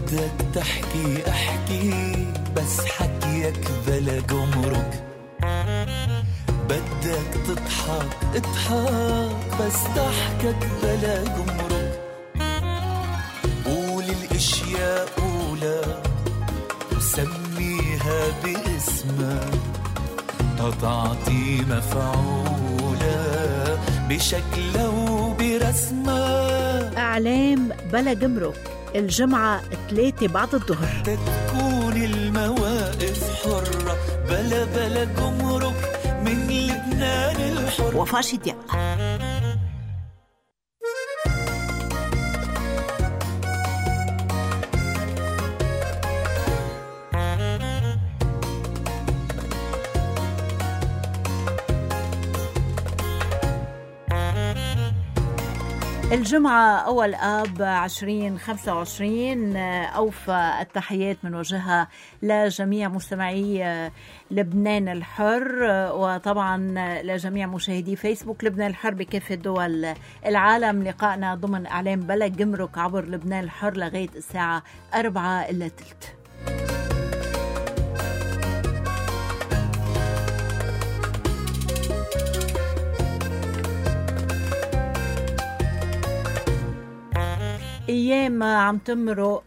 بدك تحكي احكي بس حكيك بلا جمرك، بدك تضحك اضحك بس ضحكك بلا جمرك، قول الاشياء قولها وسميها باسمها تعطي مفعولة بشكلها وبرسمها. أعلام بلا جمرك الجمعة 3 بعد الظهر. تكون المواقف حرة بلا جمرك من لبنان الحر. وفاء شدياق. الجمعة أول آب 2025. أوفى التحيات من وجهها لجميع مستمعي لبنان الحر، وطبعا لجميع مشاهدي فيسبوك لبنان الحر بكافة دول العالم. لقائنا ضمن أعلام بلا جمرك عبر لبنان الحر لغاية الساعة 4:03. أيام عم تمرق،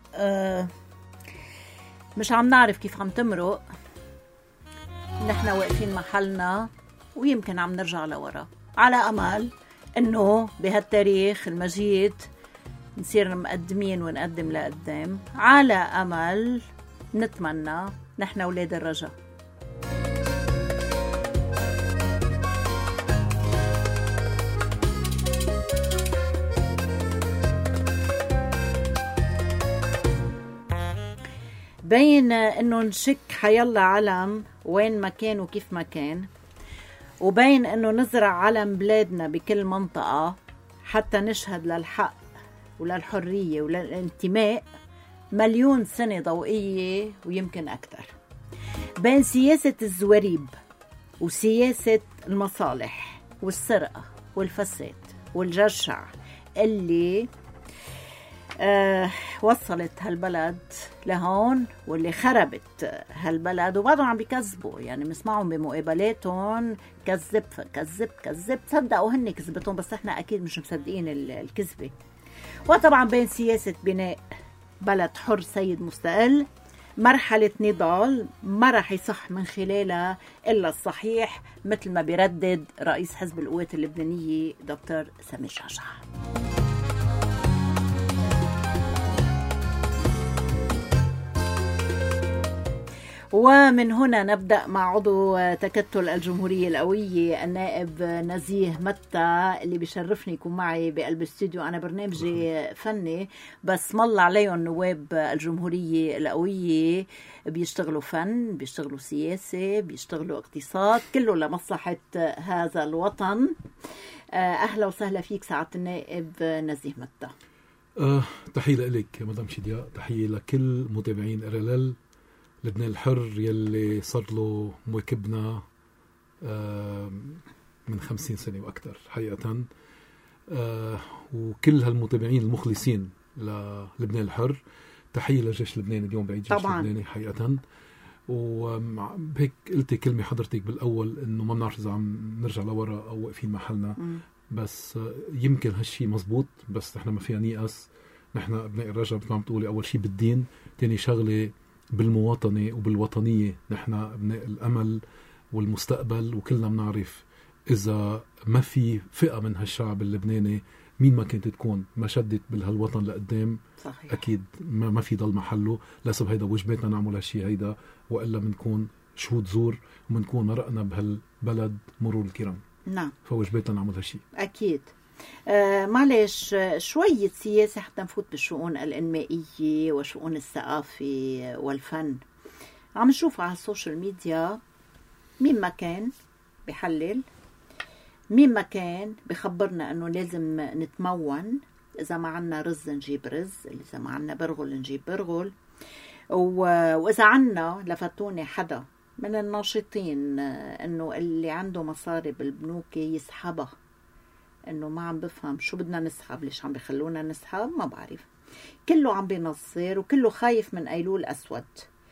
مش عم نعرف كيف عم تمرق، نحن واقفين محلنا ويمكن عم نرجع لورا، على أمل أنه بهالتاريخ المجيد نصير مقدمين ونقدم لقدام، على أمل نتمنى نحن أولاد الرجاء. بين انه نشك حيلا علم وين ما كان وكيف ما كان، وبين انه نزرع علم بلادنا بكل منطقة حتى نشهد للحق وللحرية وللانتماء، 1,000,000 سنة ضوئية ويمكن أكثر. بين سياسة الزوريب وسياسة المصالح والسرقة والفساد والجشع اللي وصلت هالبلد لهون، واللي خربت هالبلد، وبعضهم عم بيكذبوا، يعني بنسمعهم بمقابلاتهم كذب كذب كذب، صدقوا هن كذبتهم بس احنا اكيد مش مصدقين الكذبة. وطبعا بين سياسة بناء بلد حر سيد مستقل، مرحلة نضال ما رح يصح من خلالها إلا الصحيح، مثل ما بيردد رئيس حزب القوات اللبنانية دكتور سامي الجعجع. ومن هنا نبدأ مع عضو تكتل الجمهورية القوية النائب نزيه متى، اللي بيشرفني يكون معي بقلب الاستوديو. أنا برنامجي فني بس مل عليهم نواب الجمهورية القوية بيشتغلوا فن، بيشتغلوا سياسة، بيشتغلوا اقتصاد، كله لمصلحة هذا الوطن. أهلا وسهلا فيك سعادة النائب نزيه متى. تحية لك مدام شدياق، تحية لكل متابعين RLL لبنان الحر يلي صار له مواكبنا من 50 سنة وأكثر حقيقة، وكل هالمتابعين المخلصين للبنان الحر. تحية لجيش لبنان، اليوم بعيد جيش لبناني حقيقة. وهيك قلتي كلمة حضرتك بالأول إنه ما بنعرف إذا عم نرجع لورا أو واقفين محلنا، بس يمكن هالشي مزبوط، بس نحن ما فينا نيأس. نحن ابناء الرجاء مثل ما عم تقولي، أول شي بالدين، تاني شغلة بالمواطنة وبالوطنية. نحن ابناء الأمل والمستقبل، وكلنا بنعرف إذا ما في فئة من هالشعب اللبناني مين ما كانت تكون ما شدت بهالوطن لقدام، صحيح. أكيد ما في ضل محله. لسه هيدا واجباتنا نعمل هالشي هيدا، وإلا بنكون شهود زور وبنكون مرقنا بهالبلد مرور الكرام. نعم، فواجباتنا نعمل هالشي أكيد. معلش شوية سياسة حتى نفوت بالشؤون الإنمائية وشؤون الثقافة والفن. عم نشوف على السوشيال ميديا مين ما كان بيحلل، مين ما كان بخبرنا أنه لازم نتمون، إذا ما عنا رز نجيب رز، إذا ما عنا برغل نجيب برغل، وإذا عنا لفتوني حدا من الناشطين أنه اللي عنده مصاري بالبنوك يسحبها، انه ما عم بفهم شو بدنا نسحب، ليش عم بخلونا نسحب، ما بعرف. كله عم بينصر وكله خايف من أيلول أسود.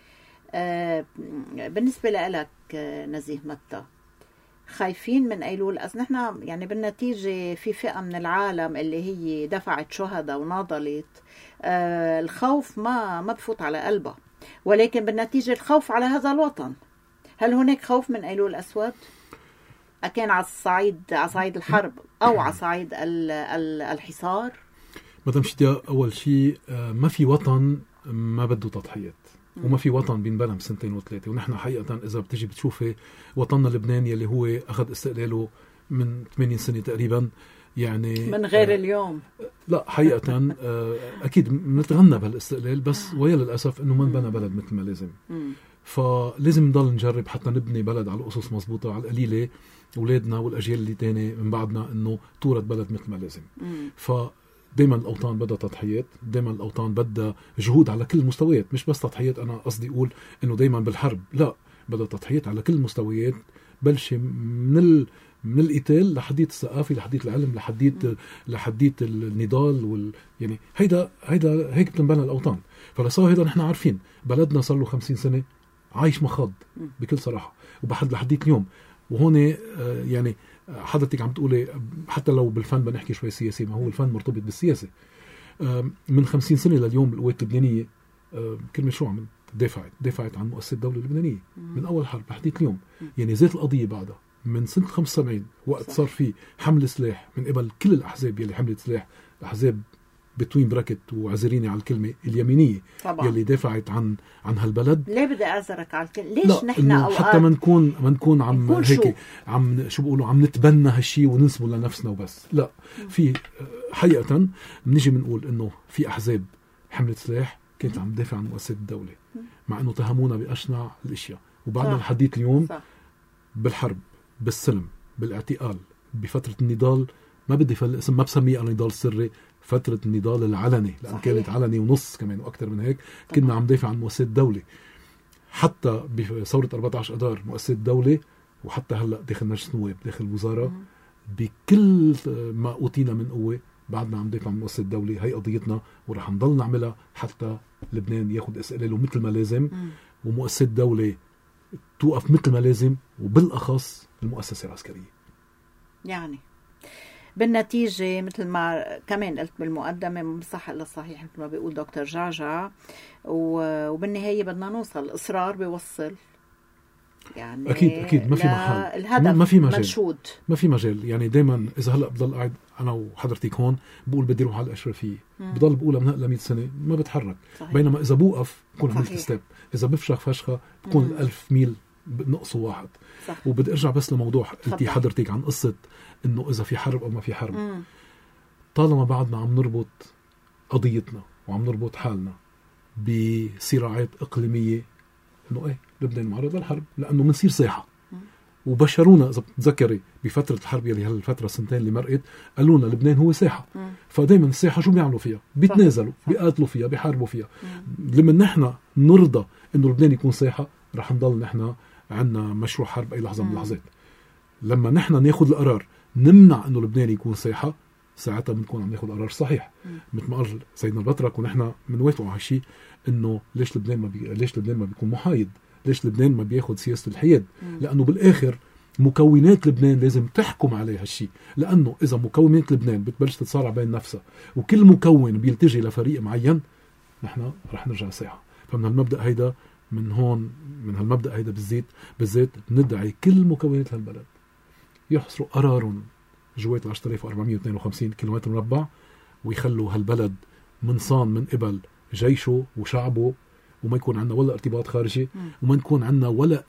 بالنسبة لك نزيه متى، خايفين من أيلول أسود؟ نحن يعني بالنتيجة في فئة من العالم اللي هي دفعت شهداء وناضلت، الخوف ما بفوت على قلبها، ولكن بالنتيجة الخوف على هذا الوطن. هل هناك خوف من أيلول أسود؟ أكان على صعيد الحرب أو على صعيد الحصار؟ مدام شتيا، أول شيء ما في وطن ما بده تضحيات، وما في وطن بينبنى بسنتين وثلاثة. ونحن حقيقة إذا بتجي بتشوفي وطننا لبنان يلي هو أخذ استقلاله من 80 سنة تقريبا، يعني من غير اليوم. لا حقيقة أكيد نتغنى بهالاستقلال، بس ويا للأسف إنه ما انبنى بلد مثل ما لازم. فلازم نضل نجرب حتى نبني بلد على أسس مضبوطة، على القليلة أولادنا والأجيال اللي تاني من بعدنا إنه تورث بلد مثل ما لازم. دايما الأوطان بدها تضحيات، دايما الأوطان بدها جهود على كل المستويات، مش بس تضحيات. أنا قصدي أقول إنه دايما بالحرب لا، بدها تضحيات على كل المستويات، بلش من القتال لحديت الثقافة، لحديت العلم، لحديت النضال يعني هيدا هيك بتنبنى الأوطان. فلسوا هيدا نحن عارفين بلدنا صار له 50 سنة عايش مخاض بكل صراحة، لحديت اليوم. وهون يعني حضرتك عم تقولي حتى لو بالفن بنحكي شوي سياسي، ما هو الفن مرتبط بالسياسة. من 50 سنة لليوم القوات اللبنانية كلمة شو عملت؟ دافعت عن مؤسسة الدولة اللبنانية من أول حرب لحديت اليوم. يعني زيت القضية بعدها من سنة 75 وقت صار في حمل سلاح من قبل كل الأحزاب يلي حملت سلاح، الأحزاب بتوين براكت وعذريني على الكلمة اليمينية طبعا، يلي دافعت عن هالبلد. ليه بدي أعذرك على الكلمة؟ ليش نحن أوقات حتى ما نكون عم هيك عم شو بيقولوا عم نتبنى هالشي وننسبه لنفسنا وبس. لا، في حقيقة بنيجي بنقول إنه في أحزاب حملت سلاح كانت عم تدافع عن مؤسسة الدولة، مع إنه تهمونا بأشنع الأشياء، وبعدنا لحديت اليوم بالحرب، بالسلم، بالاعتقال، بفترة النضال. ما بدي الاسم، ما بسميه أنا نضال سري، فترة النضال العلني، لأن كانت علني ونص كمان وأكثر من هيك. كنا عم دافع عن مؤسسة الدولة، حتى بثورة 14 أذار مؤسسة الدولة، وحتى هلأ داخل مجلس النواب، داخل الوزارة، بكل ما أوتينا من قوة بعدنا عم دافع عن مؤسسة الدولة. هي قضيتنا ورح نضل نعملها حتى لبنان ياخد استقلاله مثل ما لازم، ومؤسسة الدولة توقف مثل ما لازم، وبالأخص المؤسسة العسكرية. يعني بالنتيجة مثل ما كمان قلت بالمقدمة، من صح إلا صحيح مثل ما بيقول دكتور جعجع، وبالنهاية بدنا نوصل. الإصرار بيوصل، يعني أكيد ما في محل، الهدف ما في مجال، منشود، ما في مجال. يعني دايما إذا هلأ بضل قاعد أنا وحضرتك هون بقول بدي روح على الأشرفية، بضل بقولها من هلأ 100 سنة ما بتحرك. صحيح. بينما إذا بوقف بكون عملت ستيب، إذا بفشخ فشخة بكون 1000 ميل نقصه واحد. صح. وبدي أرجع بس لموضوع قلتي حضرتك عن قصة إنه إذا في حرب أو ما في حرب. طالما بعدنا عم نربط قضيتنا وعم نربط حالنا بصراعات إقليمية، إنه إيه لبنان معرض للحرب، لأنه منصير ساحة. وبشرونا إذا بتذكري بفترة الحرب يلي هالفترة سنتين اللي مرقت، قالونا لبنان هو ساحة. فدايما الساحة شو بيعملوا فيها؟ بيتنازلوا، بيقاتلوا فيها، بيحاربوا فيها. لما نحن نرضى إنه لبنان يكون ساحة، رح نضل نحن عنا مشروع حرب أي لحظة من اللحظات. لما نحن ناخد القرار نمنع إنه لبنان يكون ساحة، ساعتها بنكون عم ناخد قرار صحيح. مثل ما قال سيدنا البطرك ونحن منوافقوا على هالشيء، إنه ليش لبنان ما بيكون محايد؟ ليش لبنان ما بياخد سياسة الحياد؟ لأنه بالآخر مكونات لبنان لازم تحكم عليها هالشيء. لأنه إذا مكونات لبنان بتبلش تتصارع بين نفسها وكل مكون بيلتجي لفريق معين، نحن رح نرجع ساحة. فمن هالمبدأ هيدا، من هالمبدأ هيدا بالذات ندعي كل مكونات هالبلد يحصروا قرارهم جوات 10452 كيلومتر مربع، ويخلوا هالبلد منصان من قبل جيشه وشعبه، وما يكون عندنا ولا ارتباط خارجي، وما نكون عندنا ولا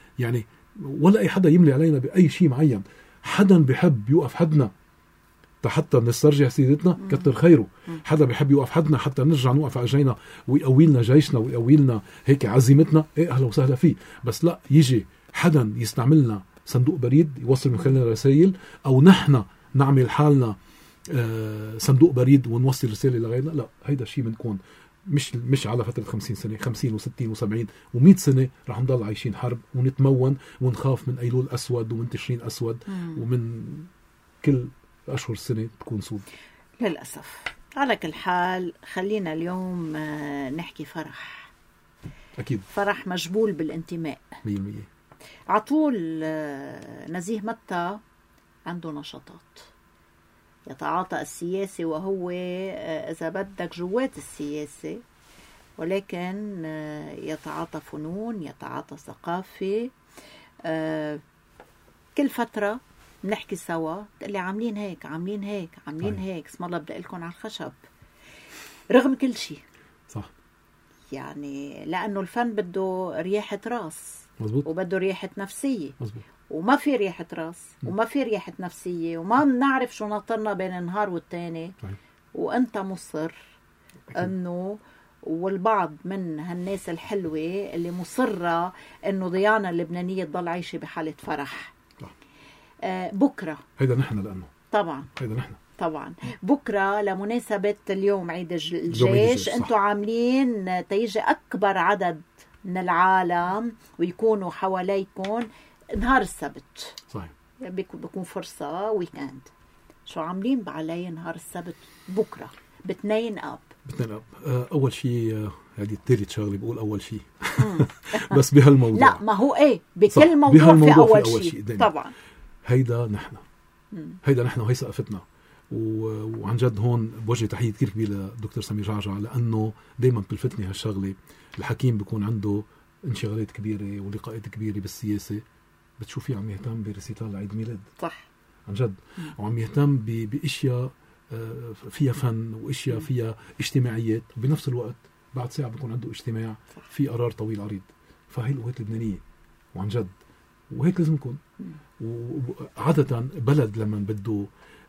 أي حدا يملي علينا بأي شيء معين. حدا بيحب يوقف حدنا حتى نسترجع سيدتنا كتر خيره. حدا بيحب يوقف حدنا حتى نرجع نوقف على جينا ويقوي لنا جيشنا ويقوي لنا هيك عزيمتنا، ايه اهلا وسهلا فيه. بس لا يجي حدا يستعملنا صندوق بريد يوصل من خلالنا رسائل، او نحن نعمل حالنا صندوق بريد ونوصل رسالة لغيرنا. لا، هيدا الشيء بنكون مش على فترة 50 سنة، 50 و60 و70 و100 سنة رح نضل عايشين حرب ونتمون ونخاف من أيلول أسود ومن تشرين أسود ومن كل أشهر السنة تكون سود. للأسف على كل حال خلينا اليوم نحكي فرح. أكيد فرح مجبول بالانتماء 100%. عطول نزيه متى عنده نشاطات يتعاطى السياسة، وهو إذا بدك جوات السياسة، ولكن يتعاطى فنون، يتعاطى ثقافة. كل فترة بنحكي سوا، تقول لي عاملين هيك عاملين هيك عاملين هيك، اسم الله بدي لكم على الخشب. رغم كل شيء صح، يعني لأنه الفن بده رياحة راس، مزبوط، وبده رياحة نفسية، مزبوط. وما في ريحة راس وما في ريحة نفسية، وما بنعرف شو ناطرنا بين النهار والتاني. وانت مصر انه، والبعض من هالناس الحلوة اللي مصرة انه ضيانا اللبنانية تضل عايشة بحالة فرح. بكرة هيدا نحن، لأنه طبعا هيدا نحن طبعا بكرة لمناسبة اليوم عيد الجيش، انتوا عاملين تيجي اكبر عدد من العالم ويكونوا حواليكم نهار السبت. صحيح، بيكون فرصة ويكند. شو عاملين بعلي نهار السبت بكرة بتنين اب؟ أول شيء هذه الثالث شغلة بقول أول شيء بس بهالموضوع لا، ما هو إيه بكل موضوع في أول شيء طبعا. هيدا نحن، هيدا نحن، وهي ثقافتنا. وعن جد هون بوجه تحية كتير كبيرة لدكتور سمير جعجع، لأنه دايما بتلفتني هالشغلة. الحكيم بيكون عنده انشغالات كبيرة ولقاءات كبيرة بالسياسة، بتشوفيه عم يهتم بريسيتال لعيد ميلاد. صح، عن جد. وعم يهتم باشياء فيها فن واشياء فيها اجتماعيات، وبنفس الوقت بعد ساعه بيكون عنده اجتماع في قرار طويل عريض. فهي القوات اللبنانيه، وعن جد وهيك لازم يكون. وعاده بلد لما بده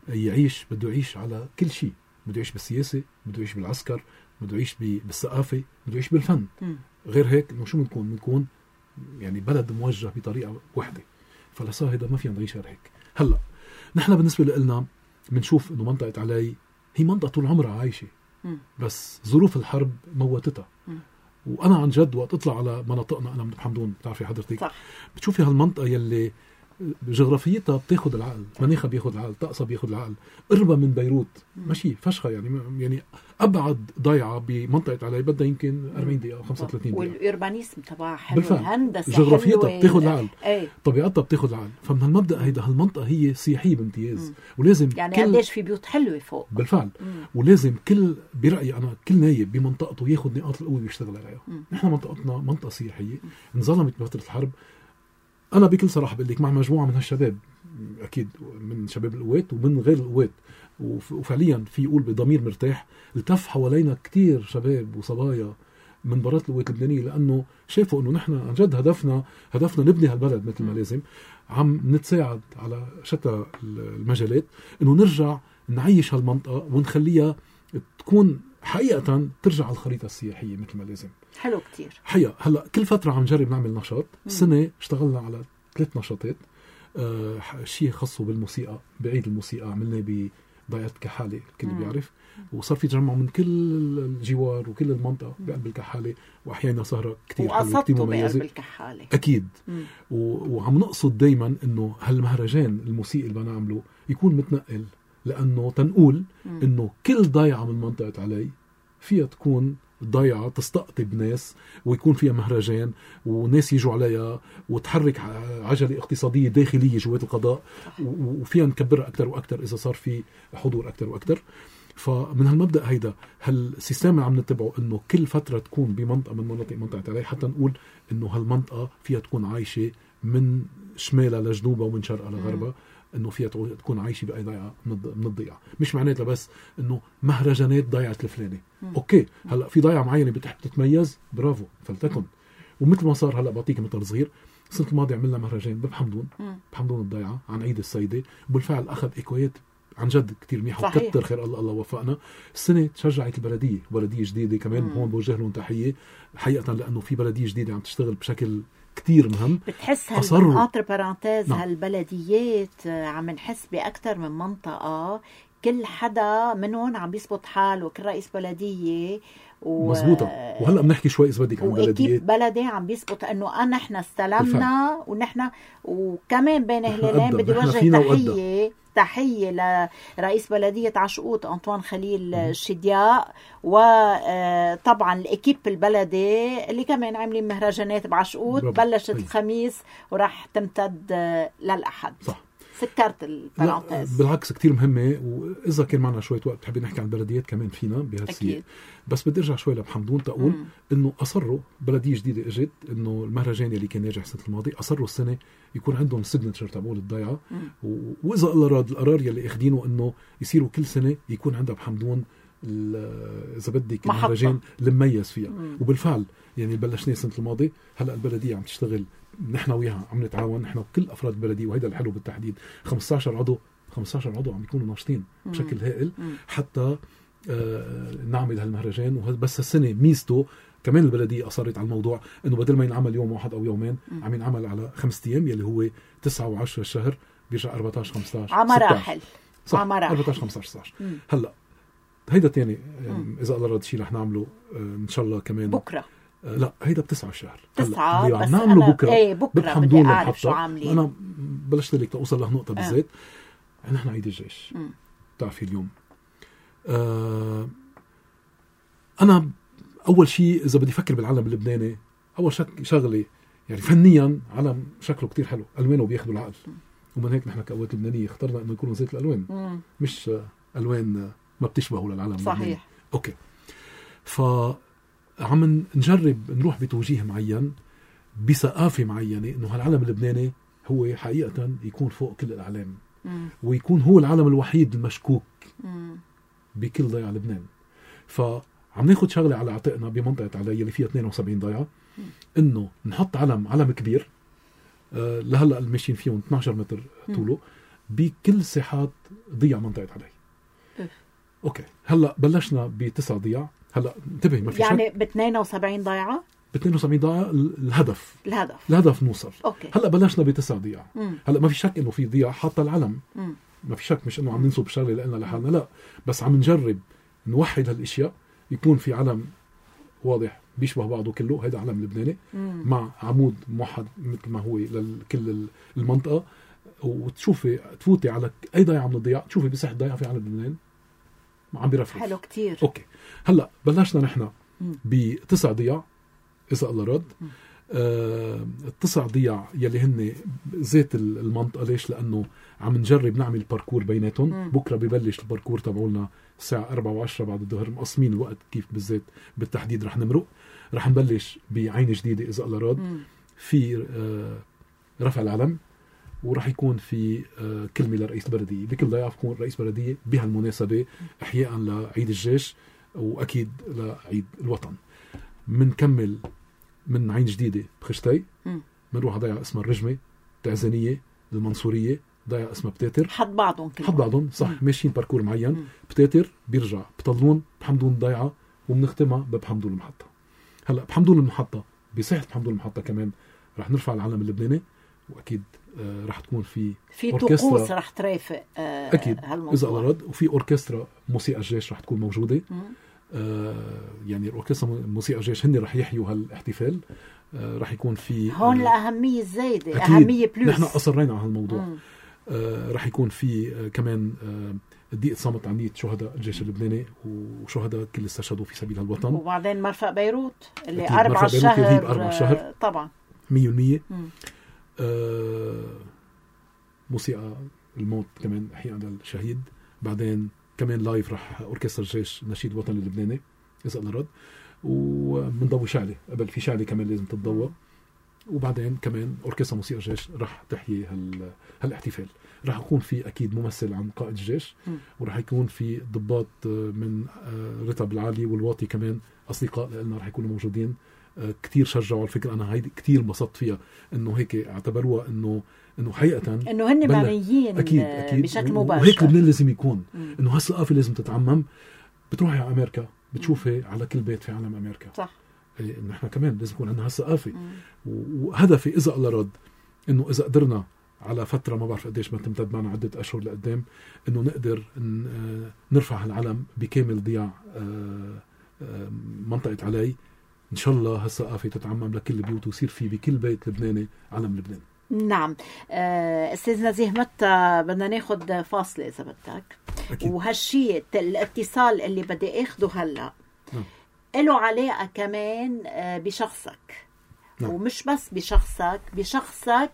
يعيش على كل شيء، بده يعيش بالسياسه، بده يعيش بالعسكر، بده يعيش بالثقافه، بده يعيش بالفن. غير هيك انه شو بنكون يعني بلد موجه بطريقه واحده. فلسا هيدا ما فينا نعيش غير هيك. هلا نحن بالنسبه لنا بنشوف انه منطقه علي هي منطقه طول عمرها عايشه، بس ظروف الحرب موتتها. وانا عن جد وقت اطلع على مناطقنا، انا من حمدون بتعرفي حضرتك، صح. بتشوفي هالمنطقه يلي جغرافيتها بتاخذ العقل، مناخها بياخذ العقل، طقسها بياخذ العقل، قربة من بيروت ماشي فشخه، يعني ابعد ضيعه بمنطقه علي بدها يمكن 40 دقيقه او 35 دقيقه. والاربانيزم تبعها حلو، الهندسه جغرافيتها بتاخذ العقل، طبيعتها بتاخذ العقل. فمن هالمبدا هيدا هالمنطقه هي سياحيه بامتياز، ولازم يعني قديش في بيوت حلوه فوق بالفعل. ولازم كل برايي انا كل نايب بمنطقته ياخذ نقاط القوه ويشتغل عليها. نحن منطقتنا منطقه سياحيه انظلمت بفتره الحرب. أنا بكل صراحة بقول لك مع مجموعة من هالشباب، أكيد من شباب القوات ومن غير القوات، وفعليا في يقول بضمير مرتاح التف حوالينا كتير شباب وصبايا من برات القوات اللبنانية، لأنه شافوا أنه نحن عن جد هدفنا نبني هالبلد مثل ما لازم. عم نتساعد على شتى المجالات أنه نرجع نعيش هالمنطقة ونخليها تكون حقيقة ترجع على الخريطة السياحية مثل ما لازم. حلو كتير. حقيقة هلأ كل فترة عم نجرب نعمل نشاط. السنة اشتغلنا على 3 نشاطات. شيء خاصه بالموسيقى، بعيد الموسيقى عملناه بضيعة كحالة، الكل بيعرف، وصار في تجمع من كل الجوار وكل المنطقة بقلب الكحالة، وأحيانا سهرة كتير حلوة كتير مميزة بقلب الكحالة أكيد. وعم نقصد دايما إنه هالمهرجان الموسيقي اللي بنعمله يكون متنقل، لأنه تنقول إنه كل ضيعة من منطقة علي فيها تكون ضيعة تستقطب ناس، ويكون فيها مهرجان وناس يجوا عليها، وتحرك عجلة اقتصادية داخلية جوات القضاء، وفيها نكبرها أكتر وأكتر إذا صار في حضور أكتر وأكتر. فمن هالمبدأ هيدا هالسيستم اللي عم نتبعه إنه كل فترة تكون بمنطقة من منطقة علي، حتى نقول إنه هالمنطقة فيها تكون عايشة من شمالها لجنوبها ومن شرقها لغربها، انه فيها تكون عايشه باي ضيعه من الضيعه. مش معناتها بس انه مهرجانات ضيعه الفلاني، اوكي هلا في ضيعه معينه بتتميز، برافو فلتكن. ومثل ما صار هلا بعطيك مثل صغير، السنه الماضيه عملنا مهرجان بحمدون الضيعه عن عيد السيده، وبالفعل اخذ اكويات عن جد كتير منيحه، وكتر خير الله وفقنا. السنه تشجعت البلديه، بلديه جديده كمان هون بوجه لهم تحيه حقيقه، لانه في بلديه جديده عم تشتغل بشكل كتير مهم. بتحس هالانتر بارانتيز هالبلديات عم نحس بأكتر من منطقة، كل حدا منهم عم بيثبت حاله، كل رئيس بلدية مزبوطة. وهلأ بنحكي شوي إذا بدك عن بلديات بلدي عم بيثبت أنه نحن استلمنا، ونحن وكمان بين هلالين بدي وجه تحية تحية لرئيس بلدية عشقوط أنطوان خليل الشدياء، وطبعا الإكيب البلدي اللي كمان عاملين مهرجانات بعشقوط بلشت الخميس وراح تمتد للأحد. صح، سكرت البرانتاز. بالعكس كتير مهمة، وإذا كان معنا شوية وقت بحب نحكي عن البلديات كمان فينا بهالسياق. بس بدي أرجع شوي لبحمدون تقول إنه أصروا بلدية جديدة إجت إنه المهرجان اللي كان ناجح السنة الماضية أصروا السنة يكون عندهم السيجنتشر تبعول الضيعة، وإذا الله راد القرار يلي أخدينه إنه يصيروا كل سنة يكون عندها بحمدون إذا بدك المهرجان المميز فيها. وبالفعل يعني بلشنا السنة الماضية، هلأ البلدية عم تشتغل، نحن وياها عم نتعاون، نحن وكل أفراد البلدية، وهيدا الحلو بالتحديد 15 عضو عم يكونوا ناشطين بشكل هائل حتى نعمل هالمهرجان. بس السنة ميزته كمان البلدية أصرت على الموضوع إنه بدل ما ينعمل يوم واحد أو يومين عم ينعمل على 5 أيام، يلي هو 9 و10 الشهر، بيرجع 14 15 على مراحل. صح، 14 15 16. هلا هيدا تاني إذا الله راد شي رح نعمله إن شاء الله كمان بكرة. لا هيدا ب9 الشهر. 9 بس نعمله بكرة بدي أعرف شو عاملين. أنا بلشت لك توصل لهالنقطة بالذات. نحن عيد الجيش تعرفي اليوم. أنا أول شيء إذا بدي أفكر بالعلم اللبناني، أول شغلة يعني فنيا علم شكله كتير حلو، ألوانه بياخدوا العقل، ومن هيك نحن كقوات لبنانية اخترنا إنه يكونوا زيت الألوان، مش ألوان ما بتشبهوا للعلم. صحيح اللبناني. أوكي، فعم نجرب نروح بتوجيه معين بثقافة معينة إنه هالعلم اللبناني هو حقيقة يكون فوق كل الأعلام، ويكون هو العلم الوحيد المشكوك بكل ضيعة لبنان. فعم ناخد شغلة على عاتقنا بمنطقة علي اللي فيها 72 ضيعة، إنه نحط علم كبير لهلا الماشيين فيهم 12 متر طوله بكل ساحات ضيع منطقة علي. أوكي، هلا بلشنا ب9 ضياع. هلا انتبه، ما في يعني ب 72 ضيعة. ب 72 ضيعة الهدف نوصل. أوكي. هلا بلشنا ب9 ضياع. هلا ما في شك إنه في ضياع حتى العلم، ما في شك، مش إنه عم ننصب شغلة لنا لحالنا، لا، بس عم نجرب نوحد هالاشياء، يكون في علم واضح بيشبه بعضه كله، هذا علم لبناني مع عمود موحد مثل ما هو لكل المنطقه. وتشوفي تفوتي على اي ضيعه من الضياع تشوفي بساحه ضيعه في علم لبنان عم بيرفرف. حلو كتير. اوكي، هلا بلشنا نحن ب9 ضياع اذا الله رد. ال9 ضياع يلي هن زيت المنطقه. ليش؟ لانه عم نجرب نعمل باركور بيناتهم. بكره ببلش الباركور تبعولنا الساعه 4:10 بعد الظهر، مقسمين الوقت كيف بالذات بالتحديد رح نمرق. رح نبلش بعين جديده اذا الله راد في رفع العلم، ورح يكون في كلمه لرئيس البلديه. بكل ضياع بكون رئيس بلديه بهالمناسبه احياء لعيد الجيش واكيد لعيد الوطن. منكمل من عين جديده بخشتي، منروح ضيعه اسمها الرجمه، تعزانيه، المنصوريه، ضيعه اسمها بتاتر. حد بعضهم صح. ماشيين باركور معين. بتاتر بيرجع بطلون بحمدون ضيعه، وبنختمها بحمدون المحطه. هلا بحمدون المحطه بساحه بحمدون المحطه كمان رح نرفع العلم اللبناني، واكيد رح تكون في طقوس رح ترافق اكيد اذا أراد. وفي اوركسترا موسيقى الجيش رح تكون موجوده. يعني الاوركسترا موسيقى الجيش هن رح يحيوا هالاحتفال. رح يكون في هون الأهمية الزايدة، أهمية بلوس. نحن أصرينا على هالموضوع. رح يكون في كمان دقيقة صمت عن نية شهداء الجيش اللبناني وشهداء كل استشهدوا في سبيل الوطن. وبعدين مرفق بيروت اللي 4 شهر طبعا 100%. موسيقى الموت كمان أحيانا للشهيد. بعدين كمان لايف رح أوركسترا الجيش نشيد الوطن اللبناني إذا الله رد. ومنضوي شعلة قبل، في شعلة كمان لازم تتضوى. وبعدين كمان أوركسترا موسيقى الجيش رح تحيي هالاحتفال. رح يكون في أكيد ممثل عن قائد الجيش، ورح يكون في ضباط من رتب العالي والواطي كمان أصدقاء لنا رح يكونوا موجودين. كتير شجعوا الفكرة. أنا هيدي كتير انبسطت فيها، إنه هيك اعتبروها إنه حقيقة إنه هن معنيين أكيد بشكل مباشر. وهيك لبنان لازم يكون. إنه هالثقافة لازم تتعمم. بتروحي على أمريكا بتشوفي على كل بيت في علم أمريكا. صح. نحن كمان لازم يكون عندنا هالثقافة. وهدفي إذا الله رد إنه إذا قدرنا على فترة ما بعرف قديش ما تمتد معنا عدة أشهر لقدام، إنه نقدر نرفع هالعلم بكامل ضياع منطقة علي. إن شاء الله هالثقافة تتعمم لكل البيوت ويصير في بكل بيت لبناني علم لبنان. نعم. أستاذ نزيه متى بدنا ناخد فاصلة إذا بدك. أكيد. وهالشيء الاتصال اللي بدي أخده هلأ له علاقة كمان بشخصك. ومش بس بشخصك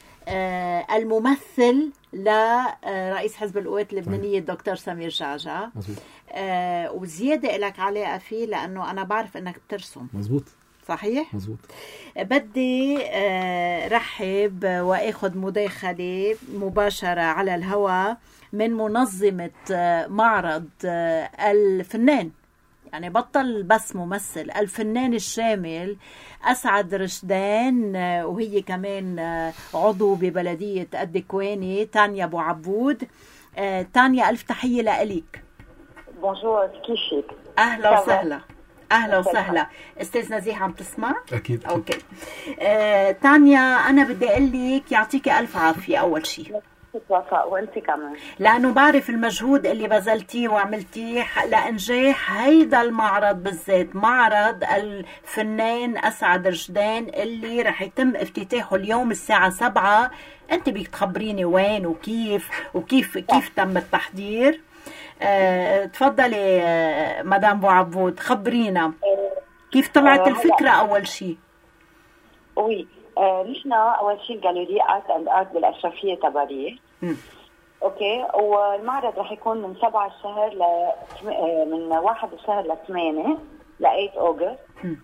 الممثل لرئيس حزب القوات اللبنانية الدكتور سمير جعجع. وزيادة لك علاقة فيه لأنه أنا بعرف أنك بترسم. مزبوط. صحيح؟ مزبوط. بدي رحب وأخذ مداخلة مباشرة على الهواء من منظمة معرض الفنان، يعني بطل بس ممثل، الفنان الشامل أسعد رشدان، وهي كمان عضو ببلدية الدكواني، تانيا أبو عبود. تانيا ألف تحية لإليك. بونجور، كيفك؟ أهلا وسهلا. أهلا وسهلا. أستاذ نزيه عم تسمع؟ أكيد. أوكي. تانيا أنا بدي أقول لك يعطيك ألف عافية أول شيء. وانت كمان، لأنه بعرف المجهود اللي بذلتيه وعملتيه لإنجاح هيدا المعرض بالذات، معرض الفنان أسعد رشدان اللي رح يتم افتتاحه اليوم الساعة 7. أنت بدك تخبريني وين وكيف تم التحضير. تفضلي مدام أبو عبود، خبرينا كيف طلعت الفكرة أول شيء. وي نحن أول شيء الجاليري آرت أند آرت بالأشرفية تبارية. أوكي. والمعرض رح يكون من 7 الشهر من 1 الشهر ل 8 ل 8 أغسطس.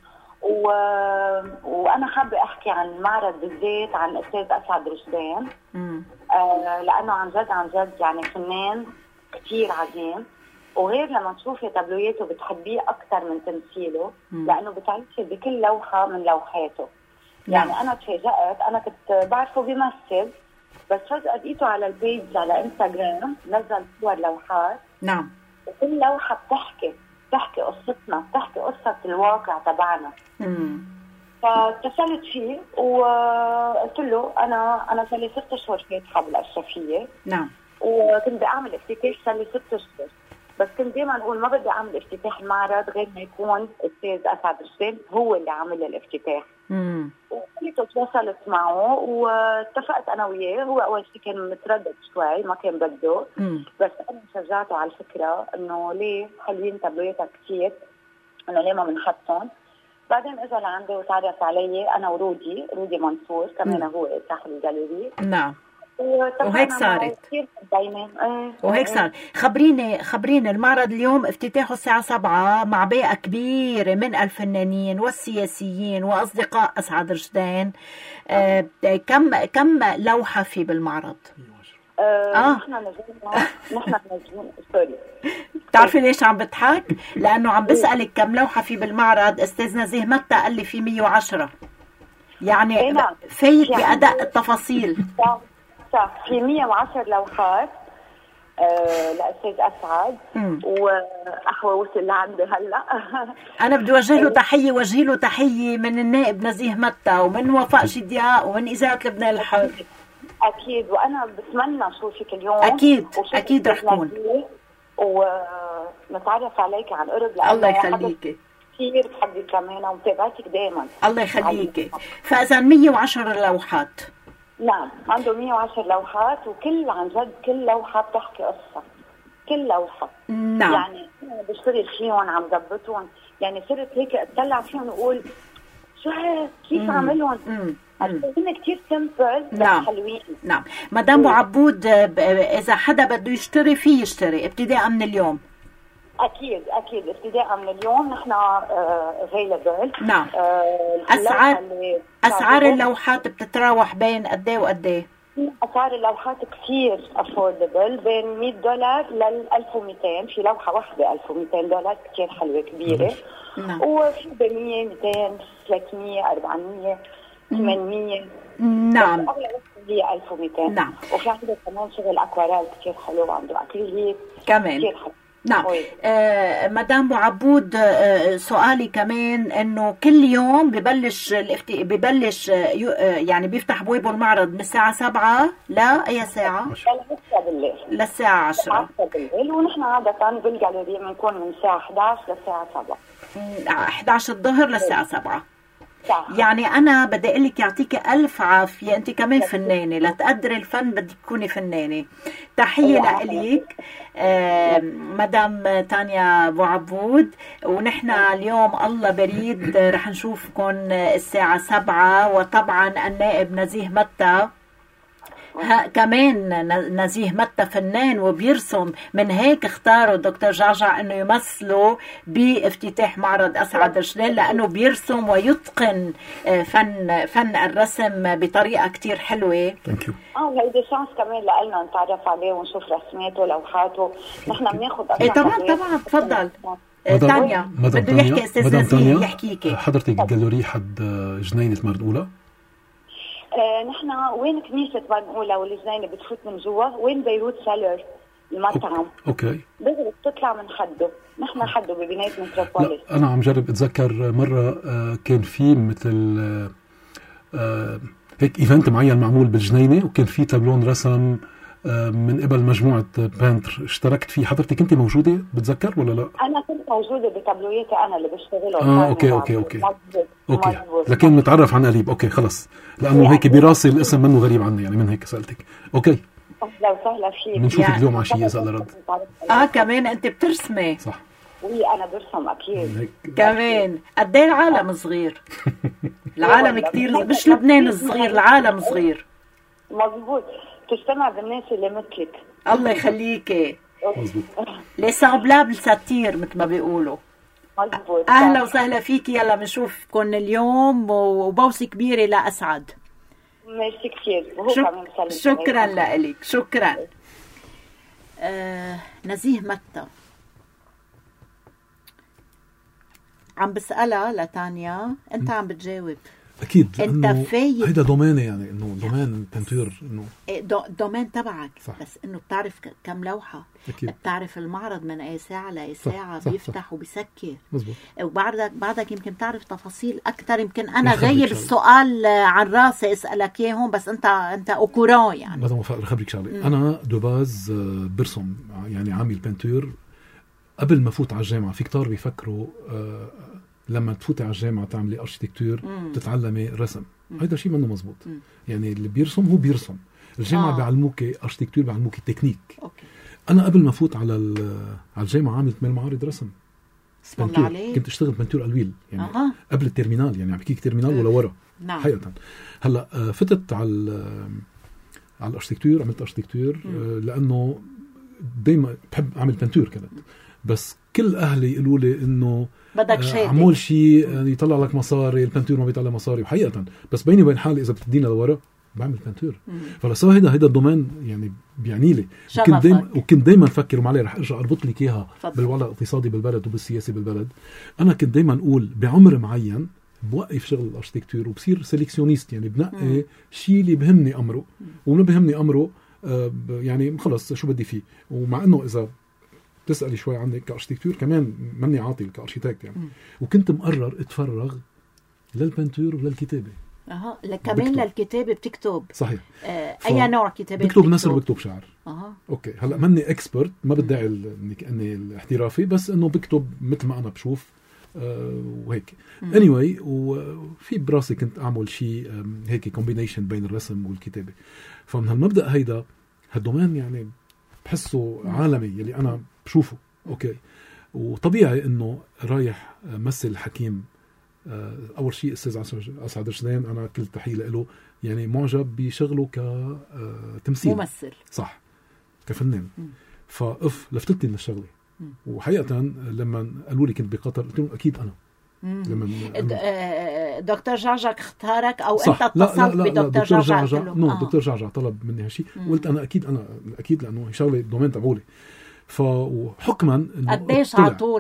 وأنا حابة أحكي عن المعرض بالذات عن أستاذ أسعد رشدان، لأنه عن جد يعني فنان كتير عظيم. وغير لما تشوفي تابلوياته بتحبيه أكثر من تمثيله، لأنه بتعيشي بكل لوحة من لوحاته. يعني أنا تفاجأت، أنا كنت بعرفه بيمثل، بس فجأة لقيته على البيج على انستغرام نزل صور لوحات. نعم. وكل لوحة بتحكي قصتنا، بتحكي قصة الواقع تبعنا. فاتصلت فيه وقلت له أنا صار لي 6 أشهر فاتحة بالأشرفية. نعم. وكنت بدي أعمل افتتاح صار لي 6 أشهر، بس كنت دائما أقول ما بدي أعمل افتتاح المعرض غير ما يكون أستاذ أسعد رشدان هو اللي عامل الافتتاح. وكنت تواصلت معه واتفقت أنا وياه. هو أول شيء كان متردد شوي، ما كان بده، بس أنا شجعته على الفكرة إنه ليه حلوين تابلوياتك كتير، إنه ليه ما بنحطهم. بعدين إجا لعندي وتعرف علي أنا ورودي منصور كمان هو صاحب الجاليري. نعم. وهيك صارت. وهيك صار. خبريني المعرض اليوم افتتاحه الساعة 7 مع بيئة كبيرة من الفنانين والسياسيين وأصدقاء أسعد رشدان. كم لوحة في بالمعرض؟ نحن نجمين سوري. بتعرفي ليش عم بضحك؟ لأنه عم بسألك كم لوحة في بالمعرض. أستاذ نزيه متى قال لي في 110، يعني فايت بأداء التفاصيل. في 110 لوحات لأستاذ أسعد، وأحوى وصل لعندي هلأ. أنا بدي وجه له تحية من النائب نزيه متى ومن وفاء شدياء ومن إذاعة لبنان الحر. أكيد. وأنا بتمنى أشوفك اليوم. أكيد رح كون، ونتعرف عليك عن قرب. الله يخليكي. كثير بحبك كمان ومتابعتك دائما. الله يخليكي. فإذا 110 لوحات. نعم، عنده 110 لوحات، وكل عن جد كل لوحة بتحكي قصة، كل لوحة. نعم. يعني بشتغل فيهم، عم ضبطهم، يعني صرت هيك اطلع فيهم وأقول شو هيك كيف عملهم. هن كتير سمبل بس حلوين. نعم. مدام أبو عبود، إذا حدا بده يشتري فيه يشتري ابتداء من اليوم. أكيد ابتداء من اليوم نحن available. نعم. أسعار اللوحات بتتراوح بين قد ايه وقد ايه؟ أسعار اللوحات كثير affordable، بين $100 لل 1200. في لوحة واحدة $1200 كثير حلوة كبيرة. نعم. وفي ب 100 200 300 400 800. نعم. أغلى هي 1200. نعم. وفي عنده كمان شغل أكواريل كثير حلو، عنده أكريليك كمان كثير حلو. نعم. مدام أبو عبود، سؤالي كمان انه كل يوم ببلش يعني بيفتح بوابه المعرض من الساعة 7 لا اي ساعة؟ للساعة 10 بالليل. ونحن عادة بالجاليري بنكون من الساعة 11 للساعة 7. 11 الظهر للساعة 7. يعني أنا بدي أقول لك يعطيك ألف عافية، أنت كمان فنانة، لتقدري الفن بدك تكوني فنانة. تحية لإليك مدام تانيا أبو عبود. ونحن اليوم الله بريد رح نشوفكم الساعة 7. وطبعا النائب نزيه متى كمان نزيه متى فنان وبيرسم، من هيك اختاروا دكتور جعجع انه يمثلوا بافتتاح معرض اسعد رجلين، لانه بيرسم ويتقن فن الرسم بطريقه كتير حلوه. ثانك يو. هيدي شانس كمان لنا نتعرف عليه ونشوف رسماته لوحاته. نحن بناخذ طبعا تفضل تانيا. بده يحكي استاذ نزيه، يحكيكي حضرتك جالوري حد جنينه مرنقوله. نحن وين كنيسة مرنقولة والجنينة بتفوت من جوا، وين بيروت سالر المطعم. اوكي. بغرب تطلع من حده، نحن حده ببناية متروبوليس. انا عم جرب اتذكر مرة كان في مثل هيك ايفنت معين معمول بالجنينة، وكان في تابلون رسم من قبل مجموعة بانتر اشتركت فيه. حضرتك كنت موجودة بتذكر ولا لا؟ أنا كنت موجودة بتابلوياتي أنا اللي بشتغلهم. أوكي. لكن متعرف عن قريب. أوكي خلص، لأنه هيك براسي الاسم منه غريب عني، يعني من هيك سألتك. أوكي. أهلا وسهلا فيك. بنشوفك يعني اليوم عشية إذا الله رد. كمان أنت بترسمي؟ صح. أنا برسم أكيد. كمان قد ايه العالم صغير. العالم كتير، مش لبنان الصغير، العالم صغير. مظبوط. تجتمع بالناس اللي مثلك. الله يخليكي. مظبوط. لسابلا بالساتير مثل ما بيقولوا. مظبوط. اهلا وسهلا فيكي. يلا بنشوفكم اليوم، وبوسه كبيره لاسعد. ميرسي كثير. شكرا لك. شكرا. نزيه متى عم بسألها لتانيا، انت عم بتجاوب اكيد انت فايت. هيدا دومين، يعني انه دومين بنتور، انه دومين تبعك. صح. بس انه بتعرف كم لوحه. أكيد. بتعرف المعرض من اي ساعه لاي ساعه. صح. بيفتح صح. وبيسكر. مزبوط. وبعدك يمكن تعرف تفاصيل اكثر. يمكن انا غيب السؤال عن راسي اسالك اياهم، بس انت اوكوران يعني. بدي اخبرك شغله. انا دوباز برسم، يعني عامل بنتور قبل ما فوت على الجامعه. في كتار بيفكروا لما تفوتي على الجامعة تعملي أرشيتكتور تتعلمي رسم. هيدا شيء منه مزبوط. يعني اللي بيرسم هو بيرسم. الجامعة بيعلموكي أرشيتكتور، بيعلموكي تكنيك. أوكي. أنا قبل ما فوت على الجامعة عملت من معارض رسم. كنت اشتغل بنتور ألويل يعني قبل الترمينال، يعني عم بحكيك ترمينال ولا ورا. نعم. حقيقة هلا فتت على الأرشيتكتور، عملت أرشيتكتور لأنه دايما بحب أعمل بنتور كانت. بس كل أهلي يقولوا لي إنه بدك شيء عمول شيء يطلع لك مصاري، البنتور ما بيطلع مصاري. وحقيقة بس بيني وبين حالي إذا بتدينا لورا بعمل بنتور. فلسوا هيدا الدومين يعني بيعني لي. وكنت دايما فكر، ومعلي رح ارجع اربط لك اياها بالوضع الاقتصادي بالبلد وبالسياسي بالبلد. انا كنت دايما اقول بعمر معين بوقف شغل الارشيتكتور وبصير سيليكسيونيست، يعني بنقي شيء اللي بهمني امره، وما بهمني امره يعني خلص شو بدي فيه. ومع انه اذا تسألي شوي عني كارشيتكتور كمان مني عاطل كارشيتكت يعني. وكنت مقرر اتفرغ للبنتور وللكتابة. كمان للكتابة بتكتب. صحيح. أي نوع كتابة بكتب نثر وبكتب شعر. أوكي. هلا مني اكسبرت، ما بدعي اني الاحترافي، بس انه بكتب مثل ما انا بشوف وهيك. anyway وفي براسي كنت اعمل شيء هيك كومبينيشن بين الرسم والكتابة. فمن هالمبدأ هيدا هالدومين يعني بحسه عالمي يلي انا بشوفه. اوكي. وطبيعي انه رايح مثل الحكيم. اول شيء استاذ اسعد رجلين، انا كل تحيه له، يعني معجب بشغله كتمثيل ممثل. صح، كفنان. لفتتني للشغله. وحقيقه لما قالوا لي كنت بقطر قلت لهم اكيد انا. لما دكتور جعجع اختارك او صح. انت اتصلت بدكتور جعجع؟ دكتور جعجع طلب مني هالشيء. وقلت انا اكيد لانه شغله دومين تبعولي. فحكما قديش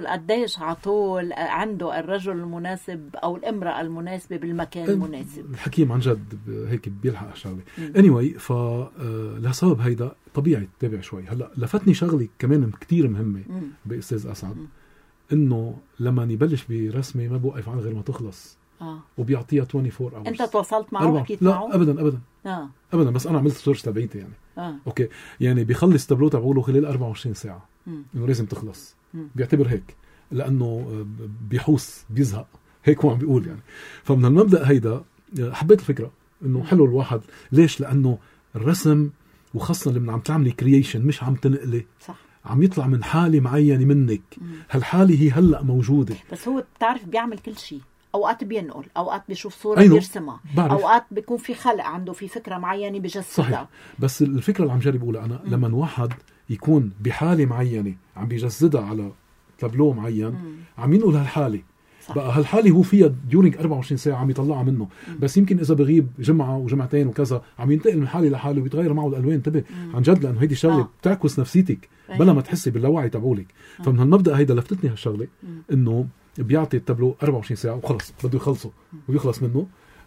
عطول عنده الرجل المناسب او الامرأة المناسبة بالمكان المناسب. الحكيم عن جد هيك بيلحق شغله. anyway لسبب هيدا طبيعي تتابع شوي. هلا لفتني شغله كمان كتير مهمة باستاذ اسعد، انه لما يبلش برسمه ما بوقف عنها غير ما تخلص. وبيعطيها 24 hours. انت تواصلت معه وحكيت معه؟ لا ابدا ابدا. بس انا عملت سيرش تبعيتي يعني. اوكي. يعني بيخلص تابلو تبعوله خلال 24 ساعه انه لازم تخلص. بيعتبر هيك لانه بيحوس بيزهق هيك هو عم بيقول يعني. فمن المبدأ هيدا حبيت الفكرة انه حلو الواحد. ليش؟ لانه الرسم وخاصة لما عم تعملي كرييشن مش عم تنقلي، صح، عم يطلع من حالة معينة منك. هالحالة هي هلأ موجودة، بس هو بتعرف بيعمل كل شيء. اوقات بينقل، اوقات بيشوف صورة بيرسمها، اوقات بيكون في خلق عنده في فكرة معينة بجسدها. صحيح. بس الفكرة اللي عم جرب اقولها انا لما واحد يكون بحالة معينة عم بيجسدها على تابلو معين عم ينقل هالحالة. صح. بقى هالحالة هو فيها ديورينج 24 ساعة عم يطلعها منه. بس يمكن إذا بغيب جمعة وجمعتين وكذا عم ينتقل من حالة لحالة ويتغير معه الألوان. انتبه عن جد، لأنه هيدي شغلة بتعكس نفسيتك بلا ما تحسي باللاوعي تبعولك. فمن هالمبدأ هيدا لفتتني هالشغلة إنه بيعطي التابلو 24 ساعة وخلص بده يخلصه ويخلص منه.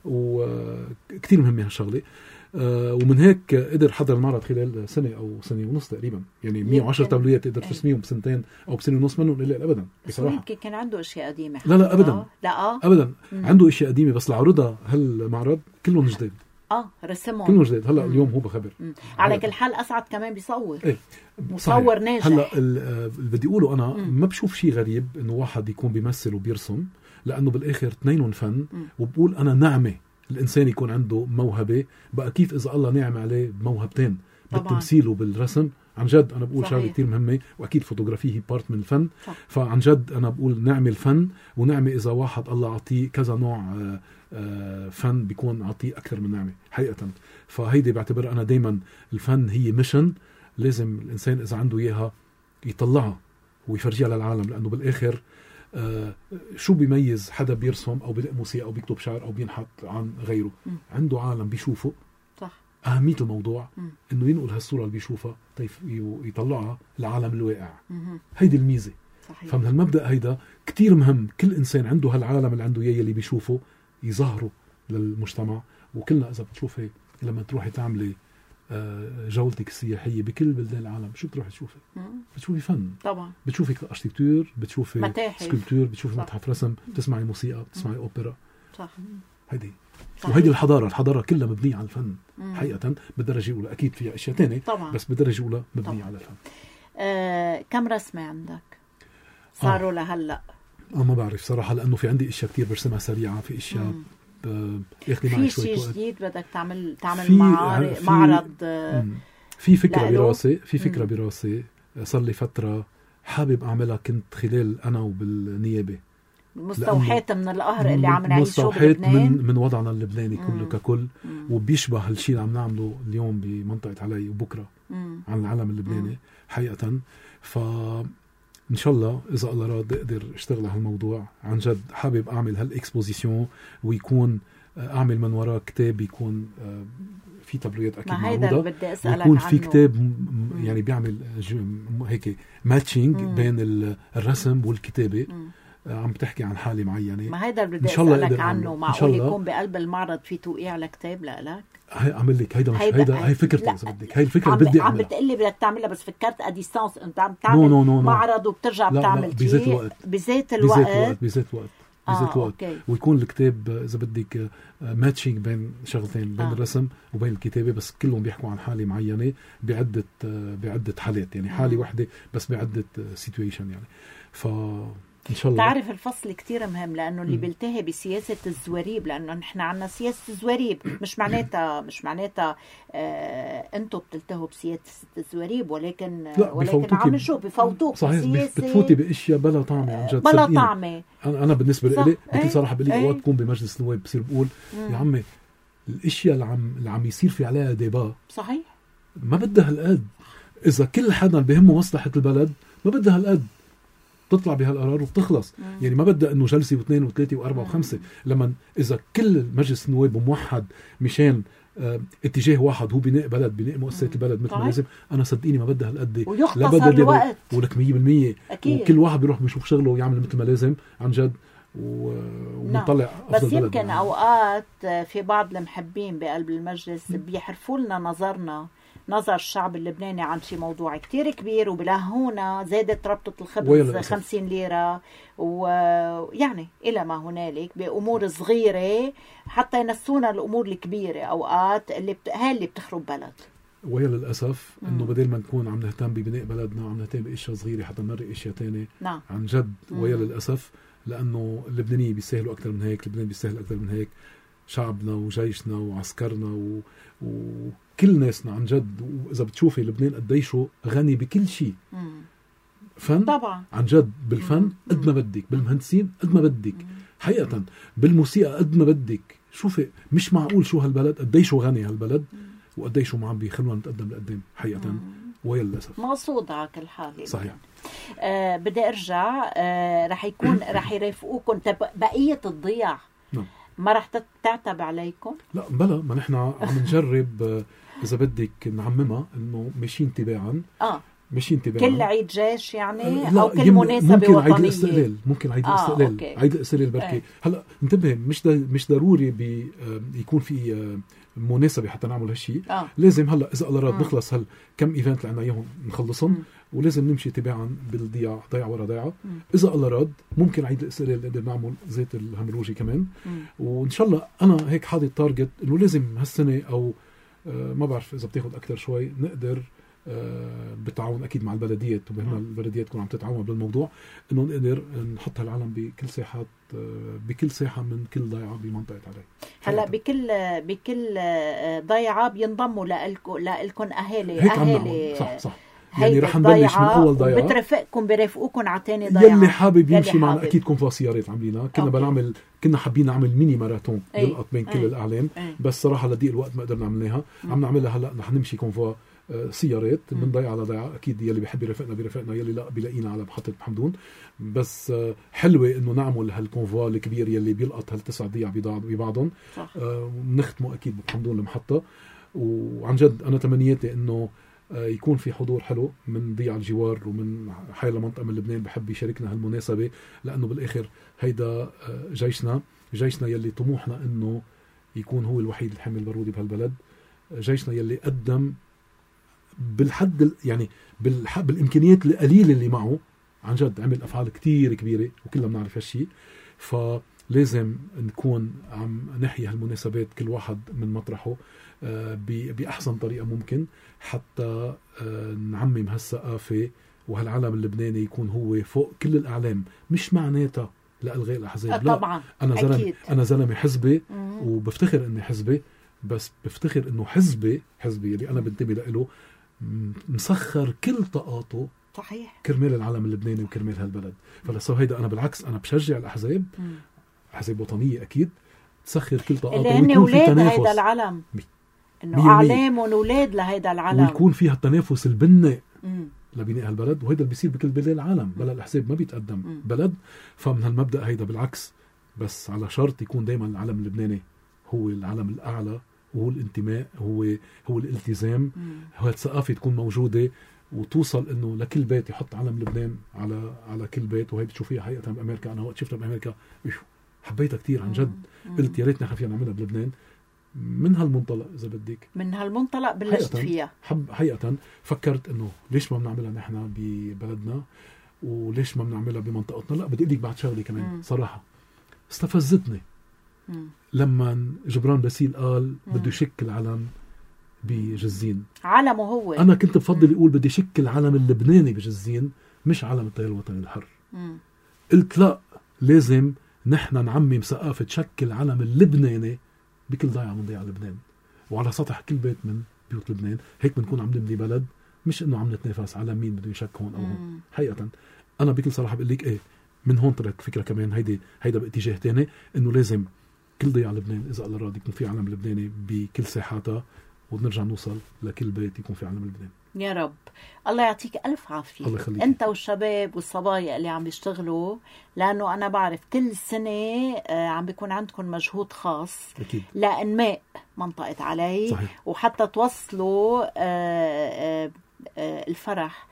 وكتير مهمة هالشغلة. ومن هيك قدر حضر المعرض خلال سنة أو سنة ونص تقريبا. يعني 110 تابلويات تقدر ترسميهم بسنتين أو بسنة ونص منهم إلا أبدا بصراحة. يمكن كان عنده أشياء قديمة. لا أبدا. أبدا عنده أشياء قديمة، بس العروضة هالمعرض كلهم جديد. رسمهم كلهم جديد. هلا اليوم هو بخبر. على كل حال أسعد كمان بيصور. مصور ناجح. هلا اللي بدي أقوله أنا ما بشوف شيء غريب إنه واحد يكون بيمثل وبيرسم، لأنه بالآخر اثنينهم فن. وبقول أنا نعمة الإنسان يكون عنده موهبة. بقى كيف إذا الله نعم عليه بموهبتين بالتمثيل وبالرسم؟ عن جد أنا بقول شغلة كتير مهمة. وأكيد فوتوغرافيه هي بارت من الفن. فعن جد أنا بقول نعمة الفن، ونعمة إذا واحد الله عطيه كذا نوع فن بيكون عطيه أكثر من نعمة حقيقة. فهيدي بعتبر أنا دايما الفن هي ميشن لازم الإنسان إذا عنده إياها يطلعها ويفرجيها للعالم. لأنه بالآخر شو بيميز حدا بيرسم أو بيلقي موسيقى أو بيكتب شعر أو بينحت عن غيره؟ عنده عالم بيشوفه. صح. أهمية الموضوع إنه ينقل هالصورة اللي بيشوفها يطلعها لعالم الواقع. هيدي الميزة. صحيح. فمن هالمبدأ هيدا كتير مهم كل إنسان عنده هالعالم اللي عنده إياه اللي بيشوفه يظهره للمجتمع. وكلنا إذا بتشوفي لما تروحي تعملي جولتك السياحية بكل بلدان العالم شو بتروحي تشوفي؟ بتشوفي فن طبعا، بتشوفي اركتيكتور، بتشوفي سكولبتور، بتشوفي متحف رسم، بتسمعي موسيقى، بتسمعي أوبرا. صح. هيدي وهيدي الحضارة كلها مبنية على الفن حقيقة بالدرجة الأولى. أكيد فيها أشياء تانية بس بالدرجة الأولى مبنية على الفن. كم رسمة عندك صاروا لهلأ؟ ما بعرف صراحة، لأنه في عندي أشياء كتير برسمها سريعة، في أشياء ياخذ معي شوي وقت. في شيء جديد بدك تعمل معرض؟ في فكرة براسي، في فكرة براسي صار لي فترة حابب أعملها. كنت خلال أنا وبالنيابة مستوحاة من القهر اللي عم نعيشه بلبنان، من وضعنا اللبناني كله ككل. وبيشبه هالشيء اللي عم نعمله اليوم بمنطقة علي وبكرة عن العالم اللبناني حقيقة. إن شاء الله إذا الله راد أقدر أشتغل على هالموضوع. عن جد حابب أعمل هالإكسبوزيشن ويكون أعمل من وراء كتاب يكون في تابلويات أكيد معروضة، ويكون في كتاب يعني بيعمل هيك ماتشينج بين الرسم والكتابة. عم بتحكي عن حالة معينة. ما هيدا اللي بدي أسألك عنه. معقول يكون بقلب المعرض في توقيع على كتاب لك؟ هاي أعمل لك هيدا هاي فكرتي إذا بدك. هاي الفكرة بدي أعملها. عم بتقلي بدك تعملها بس فكرت أديستانس أنت عم تعمل معرض وبترجع بتعمل بذات الوقت ويكون الكتاب إذا بدك ماتشينج بين شغلتين، بين الرسم وبين الكتابة، بس كلهم بيحكوا عن حالة معينة بعدة حالات. يعني حالة واحدة بس بعدة سيتويشن يعني. إن شاء الله. تعرف الفصل كتير مهم لأنه اللي بيلتهي بسياسة الزواريب، لأنه نحن عنا سياسة الزواريب مش معناتها أنتوا بتلتهوا بسياسة الزواريب، ولكن عم نشوف بفوتوك صحيح. بتفوتي بأشياء بلا طعمة عن جد، بلا طعمة. أنا بالنسبة لي بكل صراحة بقول أوقات بكون بمجلس النواب بصير بقول يا عمي الأشياء اللي عم يصير في عليها ديبا صحيح ما بدها هالقد. إذا كل حدا بهمه مصلحة البلد ما بدها هالقد تطلع بهالقرار وبتخلص. يعني ما بدها انه جلسه واثنين وثلاثه واربعه وخمسه. لما اذا كل مجلس النواب موحد مشان اتجاه واحد هو بناء بلد، بناء مؤسسات البلد مثل ما لازم، انا صدقيني ما بدها هالقد. لا بدها الوقت ولك 100%. وكل واحد بيروح بيشوف شغله ويعمل مثل ما لازم عن جد ونطلع افضل بس بلد. يمكن اوقات في بعض المحبين بقلب المجلس بيحرفوا لنا نظر الشعب اللبناني عن شي موضوع كتير كبير، وبلهونا زادت ربطة الخبز 50 ليرة ويعني إلى ما هنالك بأمور صغيرة حتى ينسونا الأمور الكبيرة أوقات هاي اللي بتخرب بلد. وهي للأسف إنه بدل ما نكون عم نهتم ببناء بلدنا عم نهتم بأشياء صغيرة حتى نمرق أشياء تانية. عن جد وهي للأسف لأنه اللبنانيين بيستاهلوا أكثر من هيك، لبنان بيستاهل أكثر من هيك، شعبنا وجيشنا وعسكرنا وكل ناسنا عن جد. وإذا بتشوفي لبنان قديشو غني بكل شيء، فن طبعا عن جد، بالفن قد ما بدك، بالمهندسين قد ما بدك، حقيقة بالموسيقى قد ما بدك. شوفي مش معقول شو هالبلد قديشو غني هالبلد، وقديشو عم بيخلونا نتقدم لقدام حقيقة، وهي للأسف مقصود على كل حال. صحيح. بدي أرجع، رح يرافقوكم بقية الضياع. نعم. ما رح تعتب عليكم؟ لا بلا، ما نحن عم نجرب إذا بدك نعممها إنه ماشيين تباعا. ماشيين تباعا كل عيد جيش يعني، أو كل مناسبة ممكن وطنية. عيد الاستقلال، ممكن عيد الاستقلال، عيد الاستقلال بركي. هلا انتبه، مش ضروري يكون في مناسبة حتى نعمل هالشيء. لازم هلا إذا الله راد نخلص كم إيفنت اللي عنا إياهم نخلصهم، ولازم نمشي تباعا بالضياع، ضيعة ورا ضيعة. إذا الله راد ممكن عيد الاستقلال نقدر نعمل زيت الهمروجي كمان. وإن شاء الله أنا هيك حاطط تارجت إنه لازم هالسنة، أو ما بعرف إذا بتاخد أكتر شوي، نقدر بالتعاون اكيد مع البلديات، وبهنا البلديات تكون عم تتعاون بالموضوع، انه نقدر نحط هالعلم بكل ساحات، بكل ساحه من كل ضيعه بمنطقه علي. هلا بكل ضيعه بينضموا لكم اهالي. هيك اهالي صح يعني رح نبلش من اول ضيعه، بيرافقوكم على ثاني ضيعه. يلي حابب يمشي معنا اكيد كونفوسيارات عاملينها. كنا حابين نعمل ميني ماراثون يلقط بين كل الاعلام، بس صراحه لضيق الوقت ما قدرنا نعملها. عم نعملها هلا، رح نمشي كونفوا سيارات من ضيعة على ضيعة. أكيد يلي بيحب يرافقنا، يلي لا بيلاقينا على محطة حمدون. بس حلوة إنه نعمل هالكونفوا الكبير يلي بيلقط هالتسع ضيع ببعضهم. نختمه أكيد بحمدون المحطة. وعن جد أنا تمنياتي إنه يكون في حضور حلو من ضيع الجوار ومن حي منطقة من لبنان بحب يشاركنا هالمناسبة، لأنه بالآخر هيدا جيشنا يلي طموحنا إنه يكون هو الوحيد الحامل البارودي بهالبلد. جيشنا يلي قدم بالحد يعني بالامكانيات القليله اللي معه، عن جد عمل افعال كتير كبيره وكلنا بنعرف هالشيء. فلازم نكون عم نحيي هالمناسبات كل واحد من مطرحه باحسن طريقه ممكن، حتى نعمم هالثقافه وهالعلم اللبناني يكون هو فوق كل الاعلام. مش معناتها لالغاء الاحزاب، لا طبعا انا زلمه حزبي وبفتخر اني حزبي، بس بفتخر انه حزبي اللي انا بنتمي له مسخر كل طاقاته صحيح كرمال العالم اللبناني وكرمال هالبلد. فلسو هيدا انا بالعكس انا بشجع الاحزاب، احزاب وطنيه اكيد تسخر كل طاقاته، ويكون في تنافس. هيدا العالم انه اعلامهم اولاد لهيدا العالم، ويكون فيها التنافس البناء لبناء هالبلد. وهيدا اللي بيصير بكل بلاد العالم، بلا الاحزاب ما بيتقدم بلد. فمن هالمبدا هيدا بالعكس، بس على شرط يكون دائما العالم اللبناني هو العالم الاعلى، وهو الانتماء، هو الالتزام، هو الثقافه تكون موجوده، وتوصل انه لكل بيت يحط علم لبنان على كل بيت. وهي بتشوفيها حقيقه بامريكا. انا وقت شفتها بامريكا حبيتها كتير عن جد. قلت يا ريت نحن فينا نعملها بلبنان. من هالمنطلق اذا بدك، من هالمنطلق بلشت فيها. حقيقه فكرت انه ليش ما بنعملها نحن ببلدنا، وليش ما بنعملها بمنطقتنا. لا بدي اقول لك بعد شغله كمان صراحه استفزتني لما جبران باسيل قال بده يشكل علم بجزين. علمه هو. أنا كنت بفضل يقول بدي يشكل علم اللبناني بجزين، مش علم التيار الوطني الحر. قلت لا، لازم نحن نعمم ثقافة شكل علم اللبناني بكل ضيعة من ضيعة لبنان، وعلى سطح كل بيت من بيوت لبنان. هيك بنكون عم نبني بلد، مش إنه عم نتنافس على مين بده يشك هون أو هون. حقيقة أنا بكل صراحة بقول لك إيه، من هون طلعت فكرة كمان هيدا باتجاه تاني، إنه لازم كل ضيعة لبنان إذا الله راد يكون في علم لبناني بكل ساحاتها، ونرجع نوصل لكل بيت يكون في علم لبنان. يا رب. الله يعطيك ألف عافية. الله يخليك. أنت والشباب والصبايا اللي عم بيشتغلوا، لأنه أنا بعرف كل سنة عم بيكون عندكم مجهود خاص أكيد لإنماء منطقة علي. صحيح. وحتى توصلوا الفرح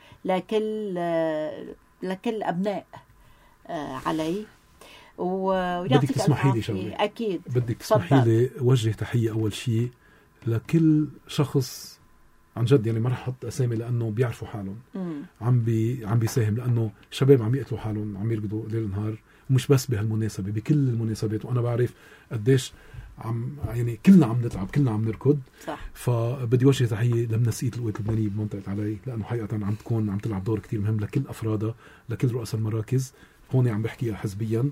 لكل أبناء علي. بدك تسمحي لي شغله. أكيد بدك تسمحي لي وجه تحية أول شيء لكل شخص عن جد، يعني ما رح احط اسامي لانه بيعرفوا حالهم عم بيساهم، لانه شباب عم يقتلوا حالهم، عم يرقدوا ليل نهار، ومش بس بهالمناسبه، بكل المناسبات. وانا بعرف قديش يعني كلنا عم نتعب، كلنا عم نركض. صح. فبدي وجه تحيه لمنسقيه القوات اللبنانيه بمنطقه علي، لانه حقيقه عم تلعب دور كتير مهم لكل افرادها، لكل رؤساء المراكز، هون عم بحكيها حزبيا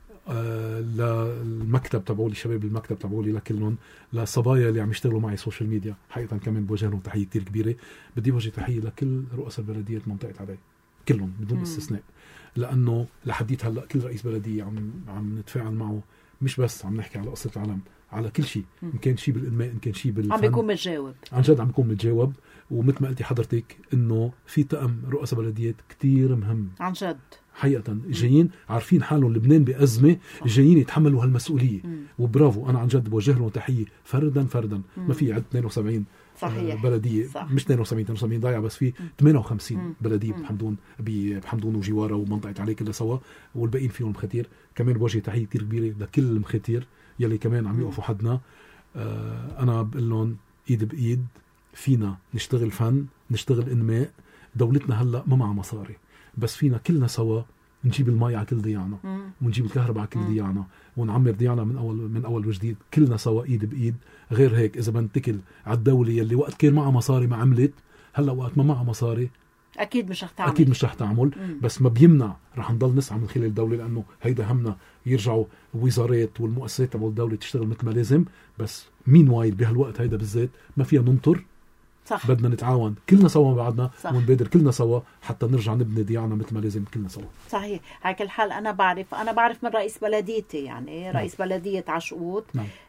للمكتب تبعولي، شباب المكتب تبعولي لكلهم، للصبايا اللي عم يشتغلوا معي سوشيال ميديا، حقيقة كمان بوجه لهم تحية كتير كبيرة. بدي وجه تحية لكل رؤساء البلديات منطقة عدي كلهم بدون استثناء، لأنه لحديت هلأ كل رئيس بلدية عم نتفاعل معه، مش بس عم نحكي على قصة العالم، على كل شيء، إن كان شيء بالإنماء، إن كان شيء بالفن، عم بيكون متجاوب، عن جد عم بيكون متجاوب. ومثل ما قلتي حضرتك إنه في طقم رؤساء بلديات كتير مهم عن جد، حقيقة جايين عارفين حالهم لبنان بأزمة، جايين يتحملوا هالمسؤولية. وبرافو، أنا عن جد بوجه لهم تحية فردا فردا. ما في عد 72 صحيح. بلدية صح. مش 72 ضايعة، بس في 58 بلدية بحمدون وجوارة ومنطقة علي كلها سوا، والباقيين فيهم مختير. كمان بوجه تحية كتير كبيرة لكل المختير يلي كمان عم يوقفوا حدنا. أنا بقول لهم إيد بإيد فينا نشتغل فن، نشتغل إنماء. دولتنا هلأ ما معها مصاري، بس فينا كلنا سوا نجيب المي على كل ضيعنا، ونجيب الكهرباء على كل ضيعنا، ونعمر ضيعنا من اول وجديد، كلنا سوا ايد بايد. غير هيك اذا بنتكل على الدوله يلي وقت كان معها مصاري ما عملت، هلا وقت ما معها مصاري اكيد مش رح تعمل. بس ما بيمنع رح نضل نسعى من خلال الدوله، لانه هيدا همنا يرجعوا الوزارات والمؤسسات تبع الدوله تشتغل مثل ما لازم. بس مين وايد بهالوقت هيدا بالذات ما فيها ننطر، صح. بدنا نتعاون كلنا سوا مع بعضنا، ونبادر كلنا سوا حتى نرجع نبني ضياعنا مثل ما لازم كلنا سوا. صحيح. على كل حال انا بعرف من رئيس بلديتي، يعني رئيس بلدية عشقوط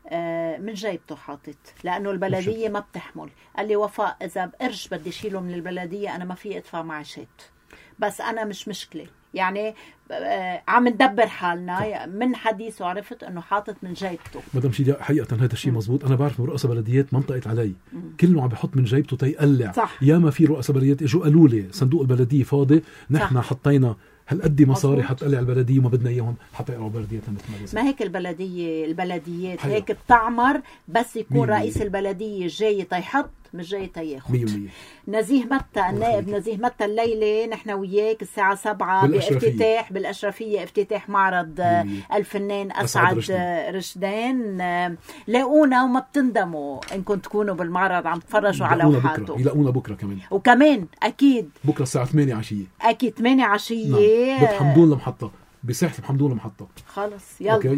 من جيبته حاطط، لانه البلدية ما بتحمل. قال لي وفاء اذا قرش بدي شيله من البلدية انا ما في ادفع معاشات، بس انا مش مشكلة، يعني عم ندبر حالنا. من حديثه عرفت انه حاطط من جيبته. مدام شيدي حقيقة هذا الشيء مزبوط. انا بعرف من رؤساء بلديات منطقة علي كله عم بيحط من جيبته تيقلع. يا ما في رؤساء بلديات اجوا قالوا لي صندوق البلدية فاضي، نحن حطينا هالقد مصاري حتقلع البلدية وما بدنا اياهم حتى يقروا بلديتنا مثل ما لازم. ما هيك البلديات حقيقة. هيك بتعمر بس يكون رئيس البلدية جاي تيحط مش جاي تياخد. نزيه متى، النائب نزيه متى الليلة نحن وياك الساعة 7 بالأشرفية افتتاح معرض الفنان أسعد رشدان. لاقونا وما بتندموا إنكم تكونوا بالمعرض عم تفرجوا على لوحاته. يلاقونا بكرة كمان، وكمان أكيد بكرة الساعة 8 عشية، أكيد 8 عشية بحمدون المحطة، بساحة بحمدون المحطة. خلص يلا. أوكي.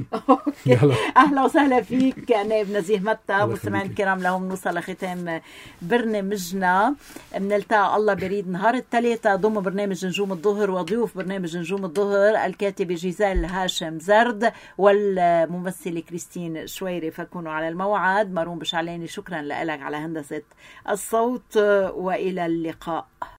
أهلا وسهلا فيك نائب نزيه متى. مستمعين الكرام، لهم نوصل لختام برنامجنا. بنلتقى الله بريد نهار الثلاثاء ضمن برنامج نجوم الظهر، وضيوف برنامج نجوم الظهر الكاتبة جيزال هاشم زرد والممثلة كريستين شويري. فكونوا على الموعد. مارون بشعلاني شكرا لك على هندسة الصوت، وإلى اللقاء.